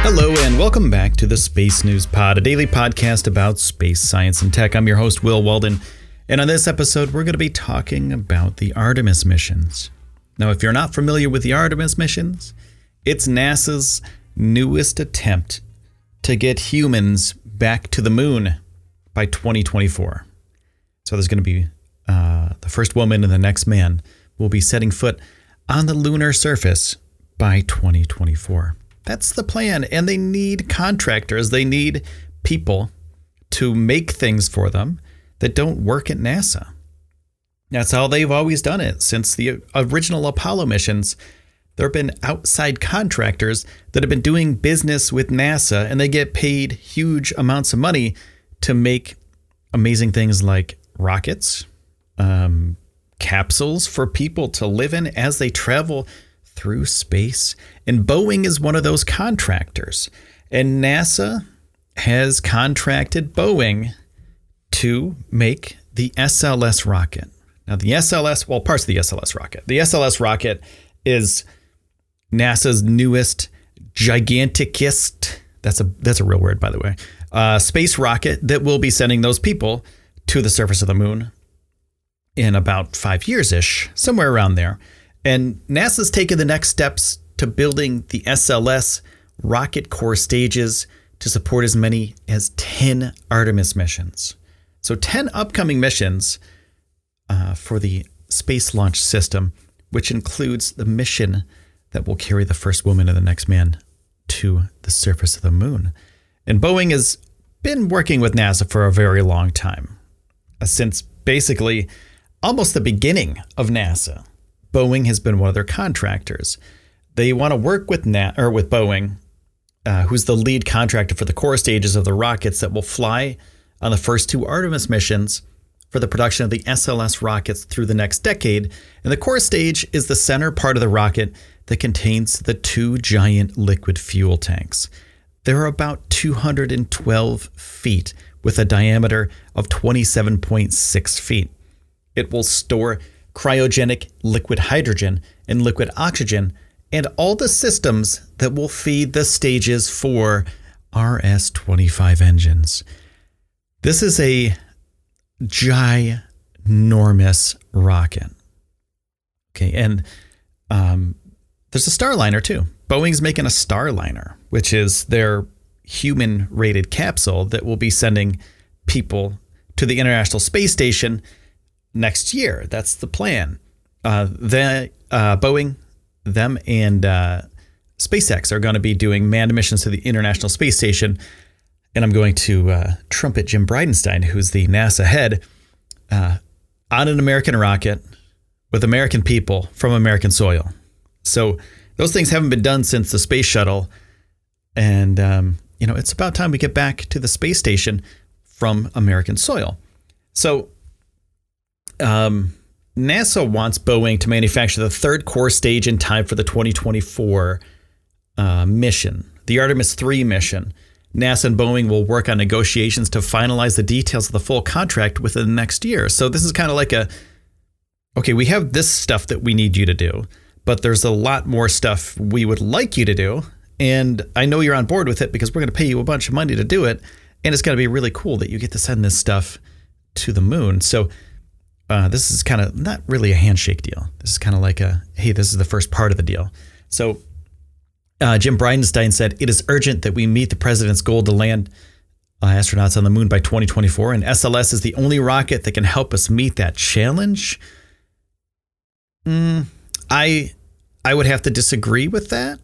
Hello and welcome back to the Space News Pod, a daily podcast about space science and tech. I'm your host, Will Walden, and on this episode, we're going to be talking about the Artemis missions. Now, if you're not familiar with the Artemis missions, it's NASA's newest attempt to get humans back to the moon by 2024. So there's going to be the first woman and the next man will be setting foot on the lunar surface by 2024. That's the plan, and they need contractors. They need people to make things for them that don't work at NASA. That's how they've always done it since the original Apollo missions. There have been outside contractors that have been doing business with NASA, and they get paid huge amounts of money to make amazing things like rockets, capsules for people to live in as they travel through space. And Boeing is one of those contractors. And NASA has contracted Boeing to make the SLS rocket. Now, the SLS, well, parts of the SLS rocket. The SLS rocket is NASA's newest, giganticest, that's a real word, by the way, space rocket that will be sending those people to the surface of the moon in about 5 years-ish, somewhere around there. And NASA's taken the next steps to building the SLS rocket core stages to support as many as 10 Artemis missions. So 10 upcoming missions for the Space Launch System, which includes the mission that will carry the first woman and the next man to the surface of the moon. And Boeing has been working with NASA for a very long time, since basically almost the beginning of NASA. Boeing has been one of their contractors. They want to work with with Boeing, who's the lead contractor for the core stages of the rockets that will fly on the first two Artemis missions for the production of the SLS rockets through the next decade. And the core stage is the center part of the rocket that contains the two giant liquid fuel tanks. They're about 212 feet with a diameter of 27.6 feet. It will store cryogenic liquid hydrogen and liquid oxygen and all the systems that will feed the stages for RS-25 engines. This is a ginormous rocket. Okay, and there's a Starliner too. Boeing's making a Starliner, which is their human-rated capsule that will be sending people to the International Space Station next year. That's the plan. Boeing, them, and SpaceX are going to be doing manned missions to the International Space Station. And I'm going to trumpet Jim Bridenstine, who's the NASA head, on an American rocket with American people from American soil. So those things haven't been done since the space shuttle. And, it's about time we get back to the space station from American soil. So NASA wants Boeing to manufacture the third core stage in time for the 2024 mission, the Artemis 3 mission. NASA and Boeing will work on negotiations to finalize the details of the full contract within the next year. So this is kind of like okay, we have this stuff that we need you to do, but there's a lot more stuff we would like you to do. And I know you're on board with it because we're going to pay you a bunch of money to do it. And it's going to be really cool that you get to send this stuff to the moon. So this is kind of not really a handshake deal. This is kind of like hey, this is the first part of the deal. So Jim Bridenstine said, "It is urgent that we meet the president's goal to land astronauts on the moon by 2024, and SLS is the only rocket that can help us meet that challenge." I would have to disagree with that.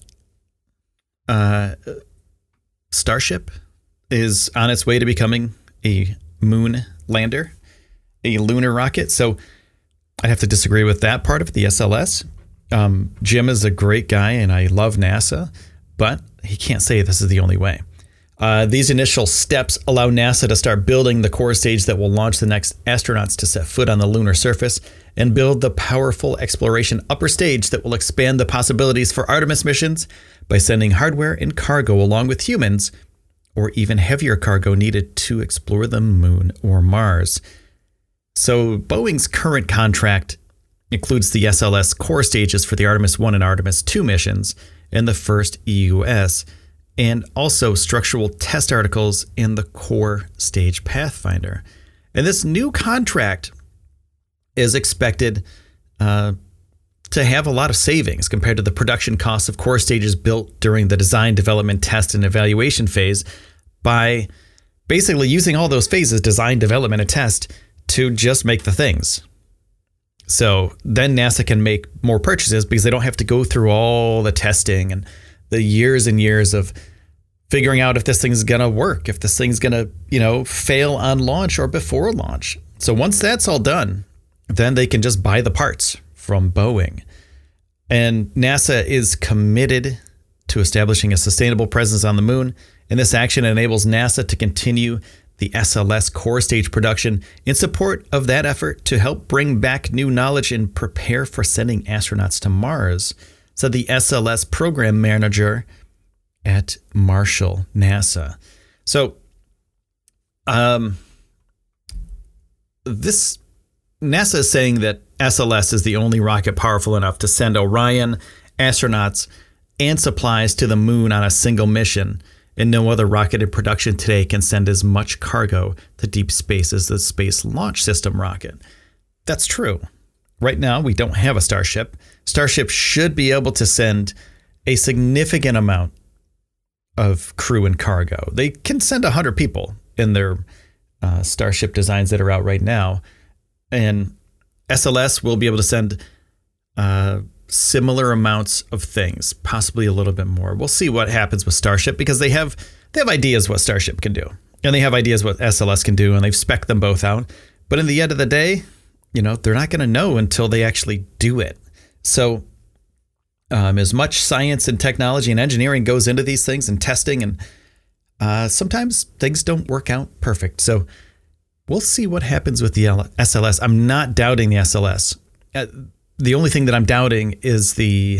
Starship is on its way to becoming a moon lander, a lunar rocket. So I'd have to disagree with that part of the SLS. Jim is a great guy and I love NASA, but he can't say this is the only way. These initial steps allow NASA to start building the core stage that will launch the next astronauts to set foot on the lunar surface and build the powerful exploration upper stage that will expand the possibilities for Artemis missions by sending hardware and cargo along with humans, or even heavier cargo needed to explore the moon or Mars. So Boeing's current contract includes the SLS core stages for the Artemis 1 and Artemis 2 missions and the first EUS and also structural test articles in the core stage Pathfinder. And this new contract is expected to have a lot of savings compared to the production costs of core stages built during the design, development, test, and evaluation phase by basically using all those phases, design, development, and test, to just make the things. So then NASA can make more purchases because they don't have to go through all the testing and the years and years of figuring out if this thing's going to work, if this thing's going to, fail on launch or before launch. So once that's all done, then they can just buy the parts from Boeing. And NASA is committed to establishing a sustainable presence on the moon. And this action enables NASA to continue the SLS core stage production in support of that effort to help bring back new knowledge and prepare for sending astronauts to Mars, said the SLS program manager at Marshall, NASA. So, this NASA is saying that SLS is the only rocket powerful enough to send Orion, astronauts, and supplies to the moon on a single mission, and no other rocket in production today can send as much cargo to deep space as the Space Launch System rocket. That's true. Right now, we don't have a Starship. Starship should be able to send a significant amount of crew and cargo. They can send 100 people in their Starship designs that are out right now. And SLS will be able to send similar amounts of things, possibly a little bit more. We'll see what happens with Starship because they have ideas what Starship can do, and they have ideas what SLS can do, and they've spec'd them both out. But in the end of the day, they're not going to know until they actually do it. So as much science and technology and engineering goes into these things and testing, and sometimes things don't work out perfect. So we'll see what happens with the SLS. I'm not doubting the SLS. The only thing that I'm doubting is the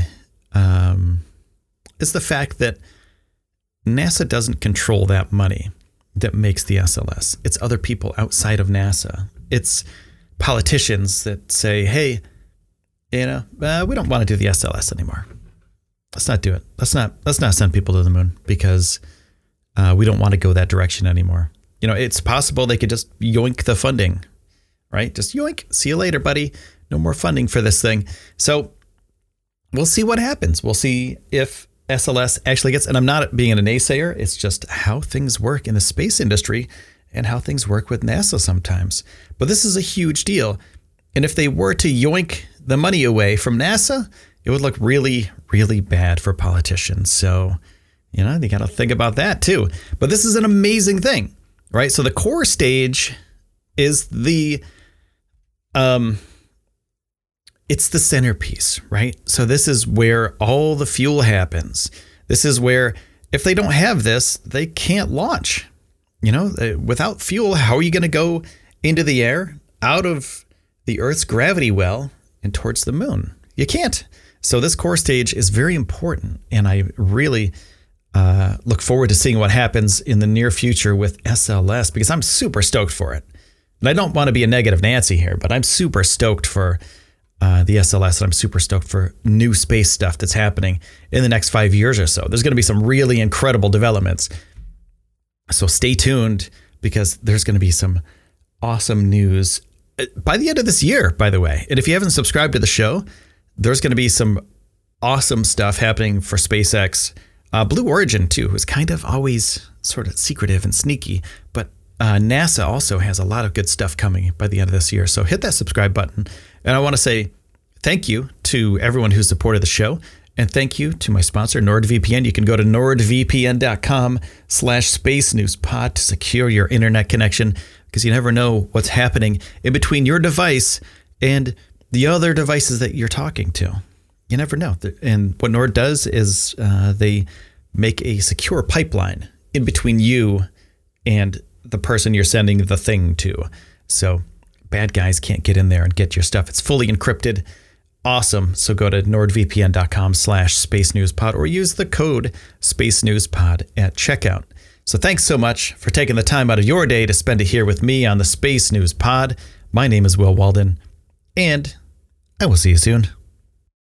fact that NASA doesn't control that money that makes the SLS. It's other people outside of NASA. It's politicians that say, hey, we don't want to do the SLS anymore. Let's not do it. Let's not send people to the moon because we don't want to go that direction anymore. It's possible they could just yoink the funding, right? Just yoink. See you later, buddy. No more funding for this thing. So we'll see what happens. We'll see if SLS actually gets, and I'm not being a naysayer. It's just how things work in the space industry and how things work with NASA sometimes. But this is a huge deal. And if they were to yoink the money away from NASA, it would look really, really bad for politicians. So, you got to think about that too. But this is an amazing thing, right? So the core stage is it's the centerpiece, right? So this is where all the fuel happens. This is where if they don't have this, they can't launch. Without fuel, how are you going to go into the air, out of the Earth's gravity well, and towards the moon? You can't. So this core stage is very important, and I really look forward to seeing what happens in the near future with SLS because I'm super stoked for it. And I don't want to be a negative Nancy here, but I'm super stoked for the SLS, and I'm super stoked for new space stuff that's happening in the next 5 years or so. There's going to be some really incredible developments. So stay tuned because there's going to be some awesome news by the end of this year, by the way. And if you haven't subscribed to the show, there's going to be some awesome stuff happening for SpaceX. Blue Origin, too, who's kind of always sort of secretive and sneaky, but NASA also has a lot of good stuff coming by the end of this year. So hit that subscribe button. And I want to say thank you to everyone who supported the show. And thank you to my sponsor, NordVPN. You can go to nordvpn.com/spacenewspod to secure your internet connection because you never know what's happening in between your device and the other devices that you're talking to. You never know. And what Nord does is they make a secure pipeline in between you and the person you're sending the thing to. So bad guys can't get in there and get your stuff. It's fully encrypted. Awesome. So go to nordvpn.com/spacenewspod or use the code spacenewspod at checkout. So thanks so much for taking the time out of your day to spend it here with me on the Space News Pod. My name is Will Walden, and I will see you soon.